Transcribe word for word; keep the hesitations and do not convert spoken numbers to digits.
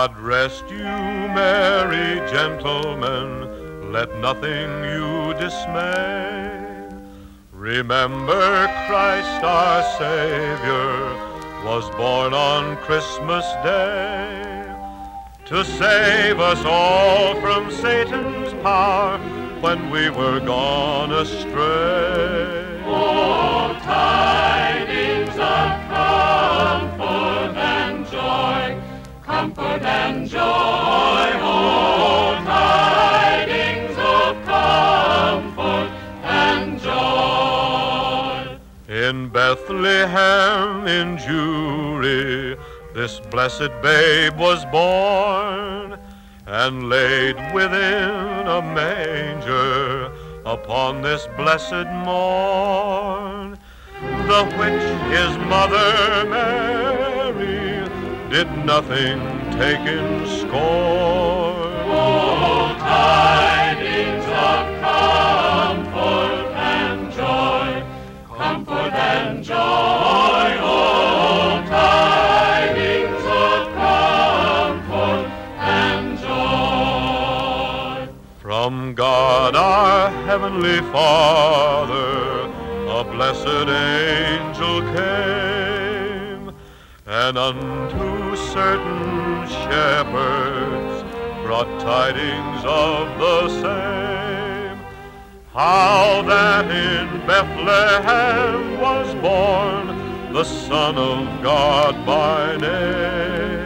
God rest you, merry gentlemen, let nothing you dismay. Remember Christ our Savior was born on Christmas Day to save us all from Satan's power when we were gone astray. Oh, tidings of comfort and joy, comfort and joy. Oh, tidings of comfort and joy. In Bethlehem in Jewry, this blessed babe was born, and laid within a manger upon this blessed morn, the which his mother Mary did nothing take in scorn. Oh, tidings of comfort and joy, comfort and joy. Oh, tidings of comfort and joy. From God our Heavenly Father, a blessed angel came, and unto certain shepherds brought tidings of the same, how that in Bethlehem was born the Son of God by name.